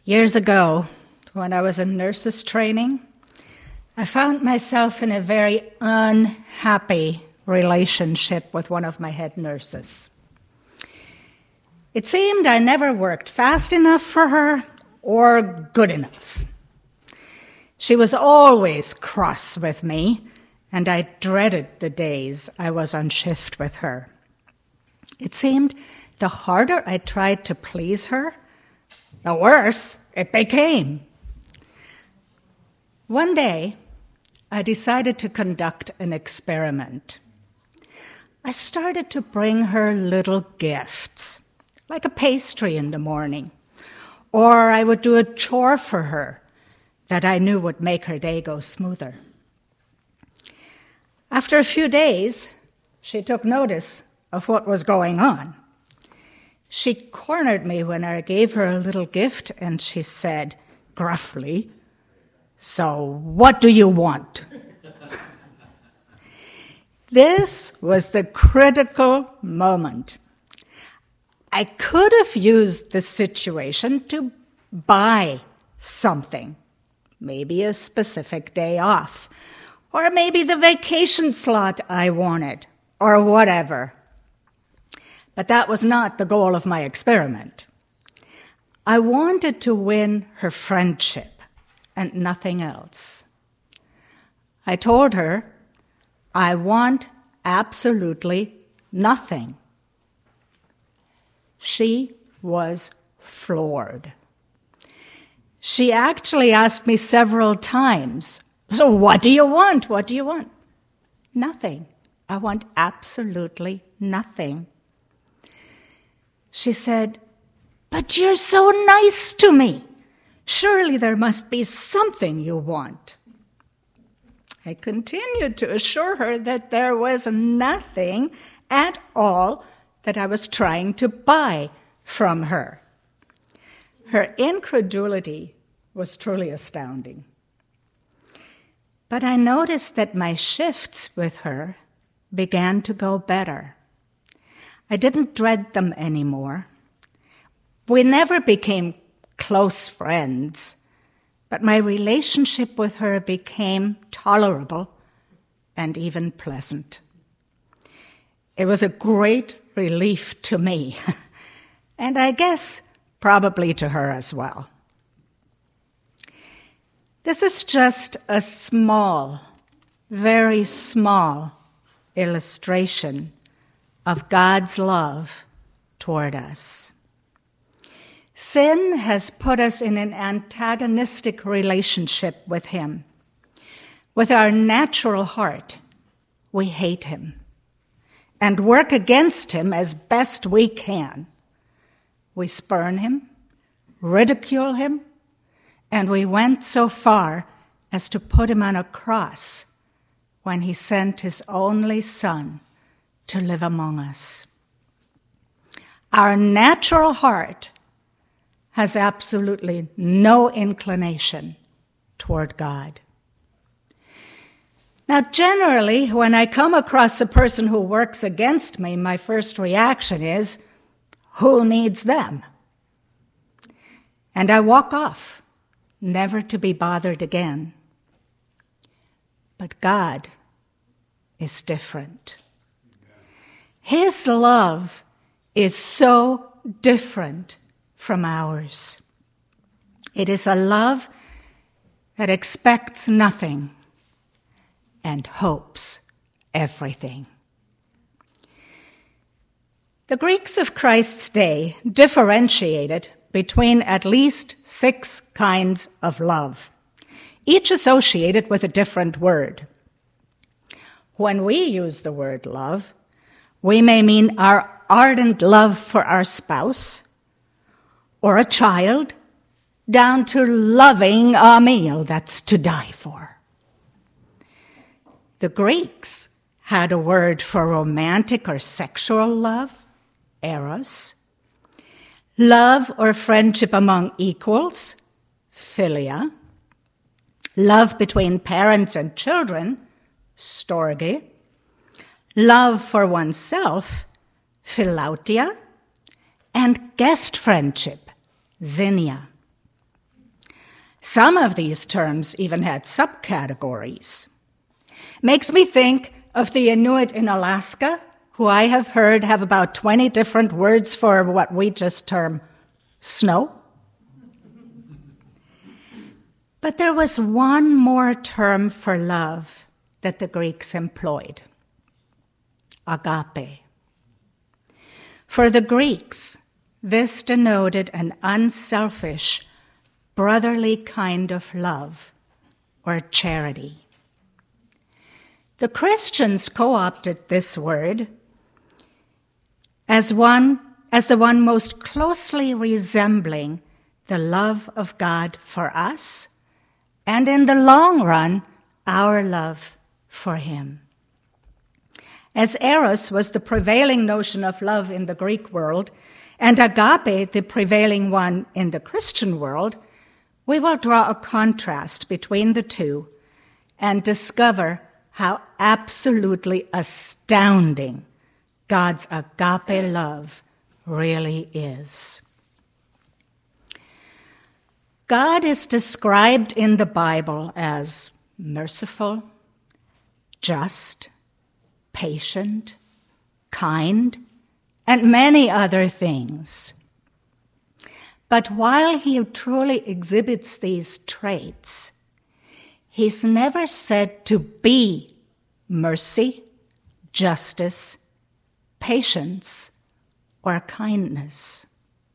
Years ago, when I was in nurses training, I found myself in a very unhappy relationship with one of my head nurses. It seemed I never worked fast enough for her or good enough. She was always cross with me, and I dreaded the days I was on shift with her. It seemed the harder I tried to please her, the worse it became. One day, I decided to conduct an experiment. I started to bring her little gifts, like a pastry in the morning, or I would do a chore for her that I knew would make her day go smoother. After a few days, she took notice of what was going on. She cornered me when I gave her a little gift, and she said, gruffly, "So what do you want?" This was the critical moment. I could have used the situation to buy something, maybe a specific day off, or maybe the vacation slot I wanted, or whatever. But that was not the goal of my experiment. I wanted to win her friendship and nothing else. I told her, I want absolutely nothing. She was floored. She actually asked me several times, "So what do you want? What do you want?" Nothing. I want absolutely nothing. She said, "But you're so nice to me. Surely there must be something you want." I continued to assure her that there was nothing at all that I was trying to buy from her. Her incredulity was truly astounding. But I noticed that my shifts with her began to go better. I didn't dread them anymore. We never became close friends, but my relationship with her became tolerable and even pleasant. It was a great relief to me, and I guess probably to her as well. This is just a small, very small illustration of God's love toward us. Sin has put us in an antagonistic relationship with Him. With our natural heart, we hate Him and work against Him as best we can. We spurn Him, ridicule Him, and we went so far as to put Him on a cross when He sent His only Son to live among us. Our natural heart has absolutely no inclination toward God. Now, generally, when I come across a person who works against me, my first reaction is, who needs them? And I walk off, never to be bothered again. But God is different. His love is so different from ours. It is a love that expects nothing and hopes everything. The Greeks of Christ's day differentiated between at least 6 kinds of love, each associated with a different word. When we use the word love, we may mean our ardent love for our spouse or a child, down to loving a meal that's to die for. The Greeks had a word for romantic or sexual love, eros, love or friendship among equals, philia, love between parents and children, storge, love for oneself, philautia, and guest friendship, xenia. Some of these terms even had subcategories. Makes me think of the Inuit in Alaska, who I have heard have about 20 different words for what we just term snow. But there was one more term for love that the Greeks employed: agape. For the Greeks, this denoted an unselfish, brotherly kind of love or charity. The Christians co-opted this word as the one most closely resembling the love of God for us, and in the long run, our love for him. As eros was the prevailing notion of love in the Greek world, and agape the prevailing one in the Christian world, we will draw a contrast between the two and discover how absolutely astounding God's agape love really is. God is described in the Bible as merciful, just, patient, kind, and many other things. But while he truly exhibits these traits, he's never said to be mercy, justice, patience, or kindness.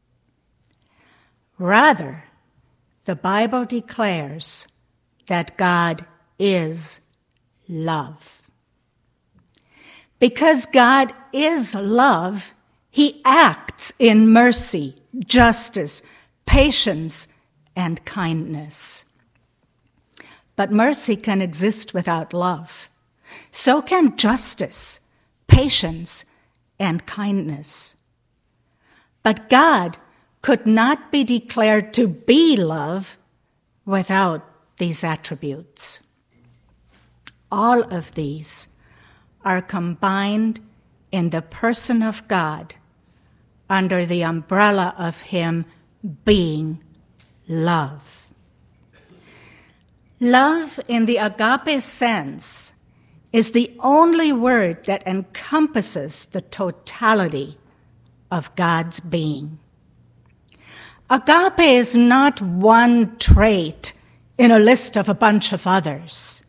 Rather, the Bible declares that God is love. Because God is love, he acts in mercy, justice, patience, and kindness. But mercy can exist without love. So can justice, patience, and kindness. But God could not be declared to be love without these attributes. All of these are combined in the person of God under the umbrella of him being love. Love in the agape sense is the only word that encompasses the totality of God's being. Agape is not one trait in a list of a bunch of others.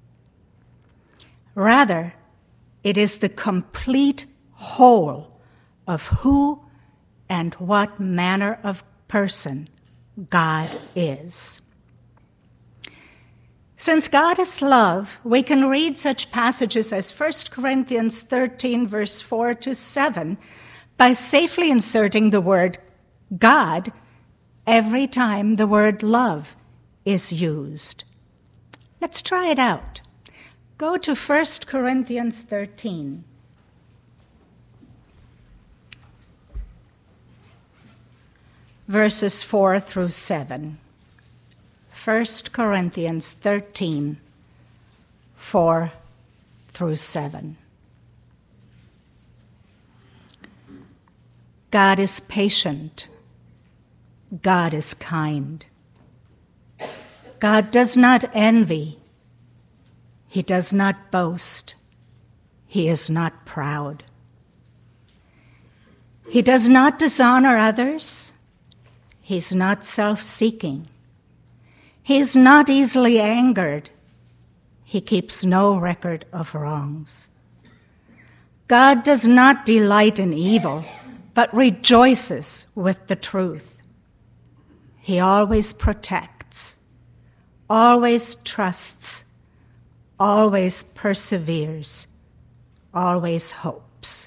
Rather, it is the complete whole of who and what manner of person God is. Since God is love, we can read such passages as 1 Corinthians 13, verse 4 to 7, by safely inserting the word God every time the word love is used. Let's try it out. Go to 1 Corinthians 13. Verses 4 through 7. 1 Corinthians 13, 4 through 7. God is patient. God is kind. God does not envy. He does not boast. He is not proud. He does not dishonor others. He's not self-seeking. He is not easily angered. He keeps no record of wrongs. God does not delight in evil, but rejoices with the truth. He always protects, always trusts, always perseveres, always hopes.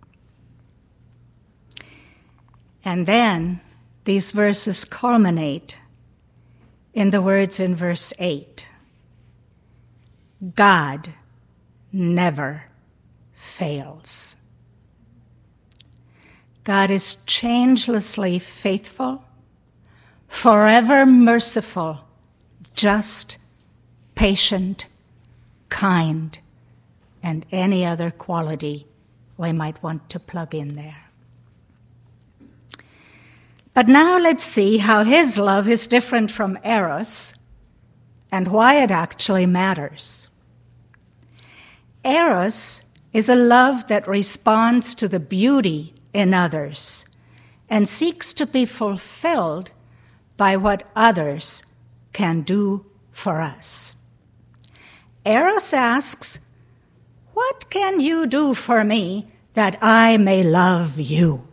And then these verses culminate in the words in verse 8. God never fails. God is changelessly faithful, forever merciful, just, patient, kind, and any other quality we might want to plug in there. But now let's see how his love is different from Eros and why it actually matters. Eros is a love that responds to the beauty in others and seeks to be fulfilled by what others can do for us. Eros asks, "What can you do for me that I may love you?"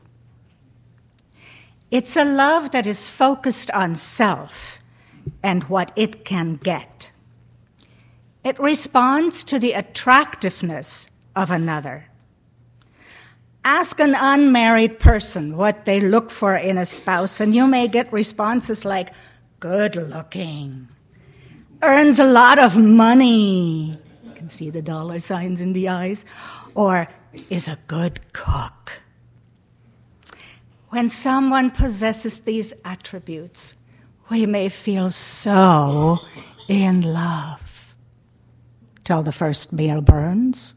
It's a love that is focused on self and what it can get. It responds to the attractiveness of another. Ask an unmarried person what they look for in a spouse, and you may get responses like, "Good looking, earns a lot of money," you can see the dollar signs in the eyes, or "is a good cook." When someone possesses these attributes, we may feel so in love till the first meal burns.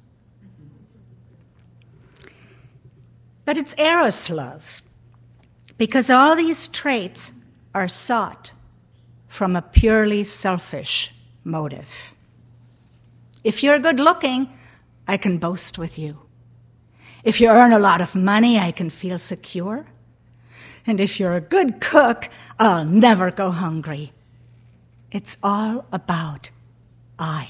But it's Eros love, because all these traits are sought from a purely selfish motive. If you're good looking, I can boast with you. If you earn a lot of money, I can feel secure. And if you're a good cook, I'll never go hungry. It's all about I.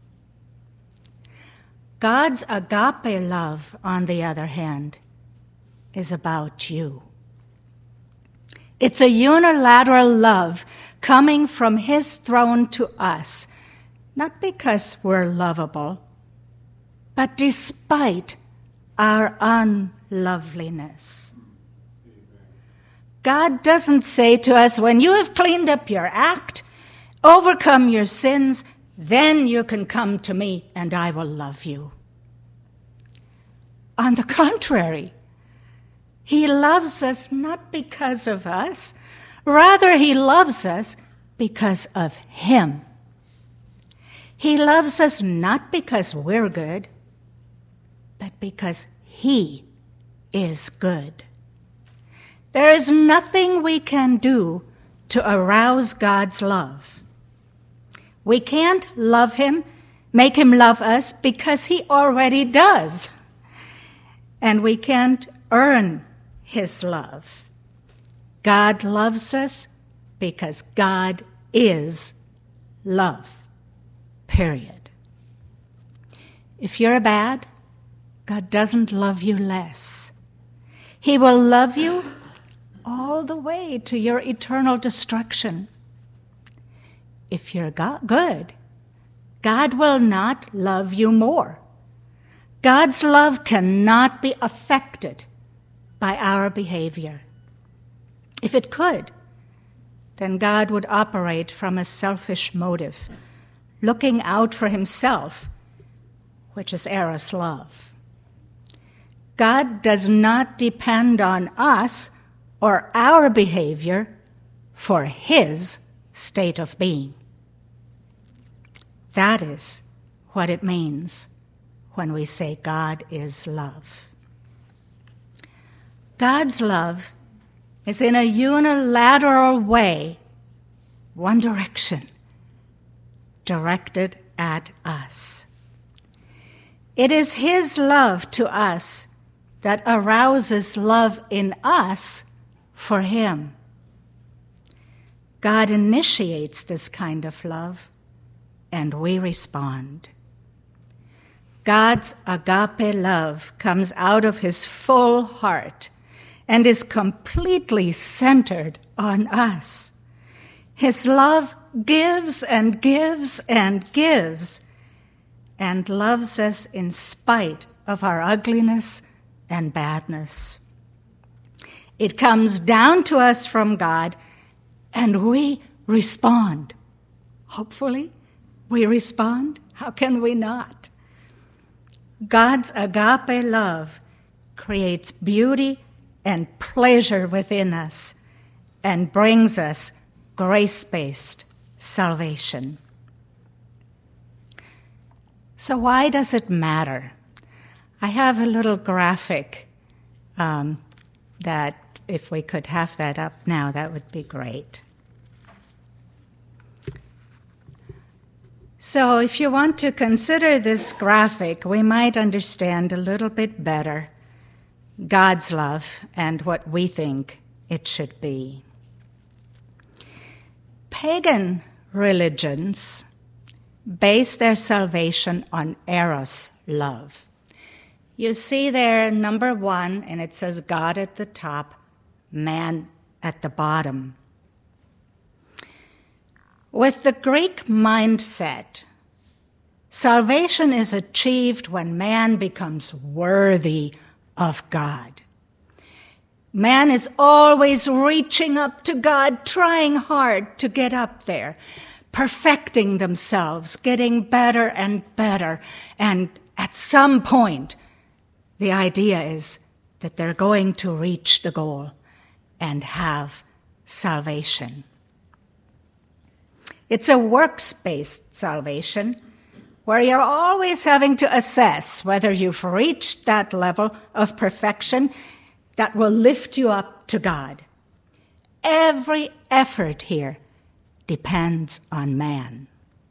God's agape love, on the other hand, is about you. It's a unilateral love coming from his throne to us, not because we're lovable, but despite our unloveliness. God doesn't say to us, "When you have cleaned up your act, overcome your sins, then you can come to me and I will love you." On the contrary, he loves us not because of us, rather he loves us because of him. He loves us not because we're good, but because he is good. There is nothing we can do to arouse God's love. We can't love him, make him love us, because he already does. And we can't earn his love. God loves us because God is love. Period. If you're bad, God doesn't love you less. He will love you all the way to your eternal destruction. If you're good, God will not love you more. God's love cannot be affected by our behavior. If it could, then God would operate from a selfish motive, looking out for himself, which is Eros love. God does not depend on us or our behavior for his state of being. That is what it means when we say God is love. God's love is in a unilateral way, one direction, directed at us. It is his love to us that arouses love in us for him. God initiates this kind of love, and we respond. God's agape love comes out of his full heart and is completely centered on us. His love gives and gives and gives, and loves us in spite of our ugliness and badness. It comes down to us from God, and we respond. Hopefully, we respond. How can we not? God's agape love creates beauty and pleasure within us and brings us grace-based salvation. So why does it matter? I have a little graphic that if we could have that up now, that would be great. So if you want to consider this graphic, we might understand a little bit better God's love and what we think it should be. Pagan religions base their salvation on eros love. You see there number 1, and it says God at the top, man at the bottom. With the Greek mindset, salvation is achieved when man becomes worthy of God. Man is always reaching up to God, trying hard to get up there, perfecting themselves, getting better and better. And at some point, the idea is that they're going to reach the goal and have salvation. It's a works-based salvation where you're always having to assess whether you've reached that level of perfection that will lift you up to God. Every effort here depends on man.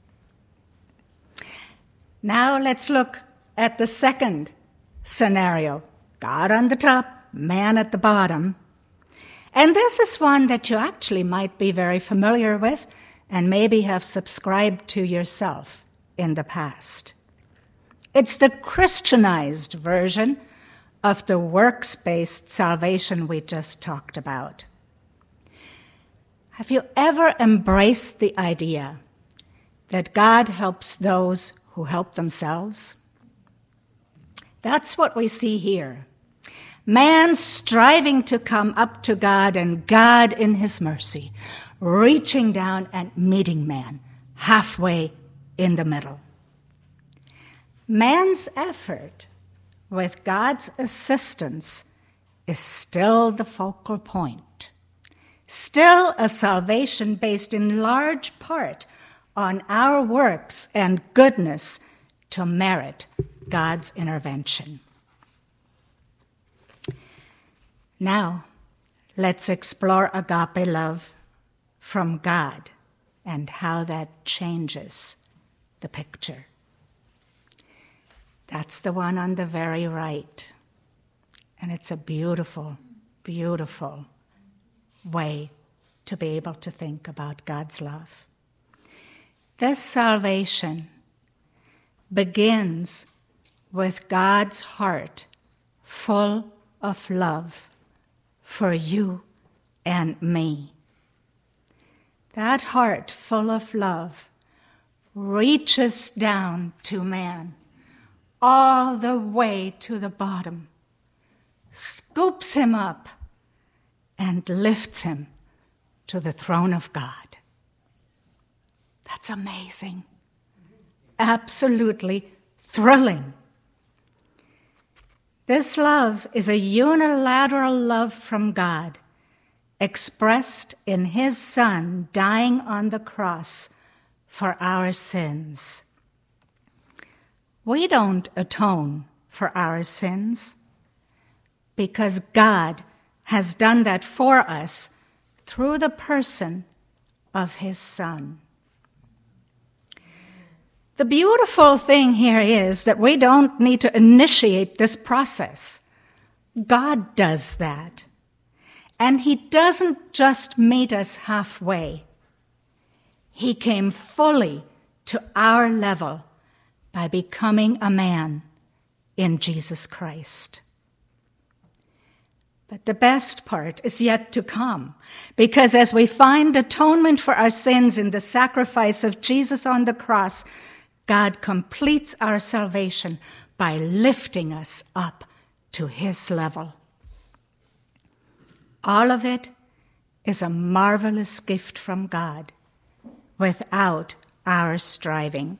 Now let's look at the second scenario. God on the top, man at the bottom. And this is one that you actually might be very familiar with and maybe have subscribed to yourself in the past. It's the Christianized version of the works-based salvation we just talked about. Have you ever embraced the idea that God helps those who help themselves? That's what we see here. Man striving to come up to God, and God in his mercy reaching down and meeting man halfway in the middle. Man's effort with God's assistance is still the focal point, still a salvation based in large part on our works and goodness to merit God's intervention. Now, let's explore agape love from God and how that changes the picture. That's the one on the very right. And it's a beautiful, beautiful way to be able to think about God's love. This salvation begins with God's heart full of love for you and me. That heart full of love reaches down to man all the way to the bottom, scoops him up, and lifts him to the throne of God. That's amazing. Absolutely thrilling. This love is a unilateral love from God, expressed in his Son dying on the cross for our sins. We don't atone for our sins because God has done that for us through the person of his Son. The beautiful thing here is that we don't need to initiate this process. God does that. And he doesn't just meet us halfway. He came fully to our level by becoming a man in Jesus Christ. But the best part is yet to come, because as we find atonement for our sins in the sacrifice of Jesus on the cross, God completes our salvation by lifting us up to his level. All of it is a marvelous gift from God without our striving.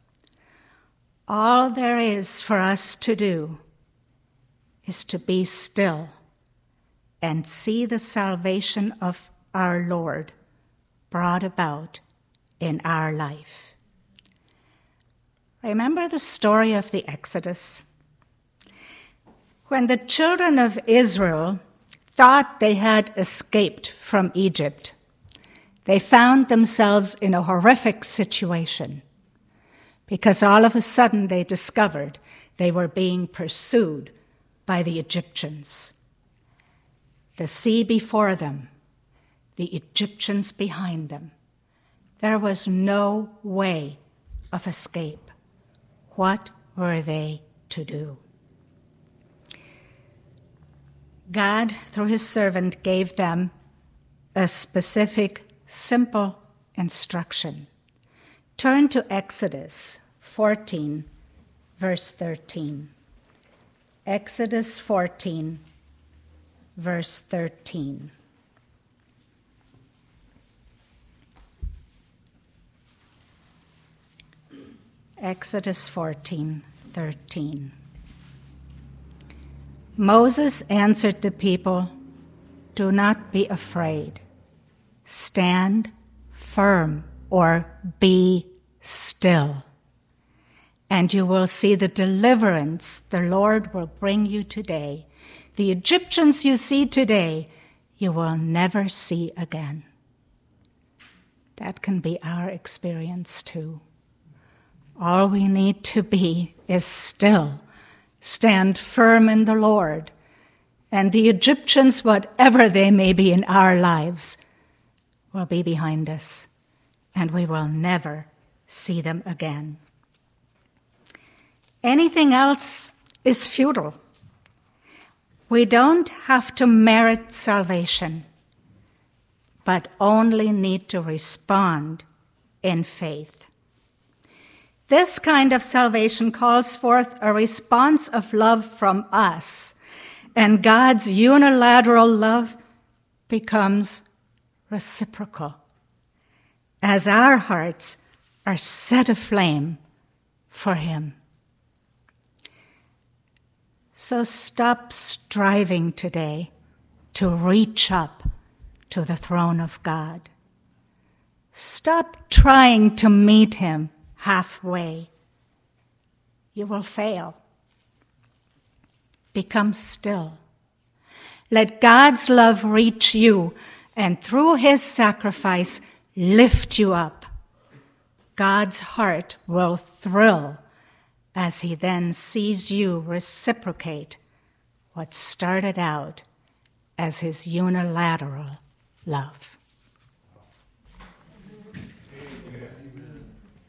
All there is for us to do is to be still and see the salvation of our Lord brought about in our life. Remember the story of the Exodus? When the children of Israel thought they had escaped from Egypt, they found themselves in a horrific situation because all of a sudden they discovered they were being pursued by the Egyptians. The sea before them, the Egyptians behind them. There was no way of escape. What were they to do? God, through his servant, gave them a specific, simple instruction. Turn to Exodus 14, verse 13. Exodus 14, verse 13. Exodus 14:13. Moses answered the people, "Do not be afraid. Stand firm," or "be still, and you will see the deliverance the Lord will bring you today. The Egyptians you see today, you will never see again." That can be our experience too. All we need to be is still, stand firm in the Lord, and the Egyptians, whatever they may be in our lives, will be behind us, and we will never see them again. Anything else is futile. We don't have to merit salvation, but only need to respond in faith. This kind of salvation calls forth a response of love from us, and God's unilateral love becomes reciprocal as our hearts are set aflame for him. So stop striving today to reach up to the throne of God. Stop trying to meet him halfway. You will fail. Become still. Let God's love reach you, and through his sacrifice, lift you up. God's heart will thrill as he then sees you reciprocate what started out as his unilateral love.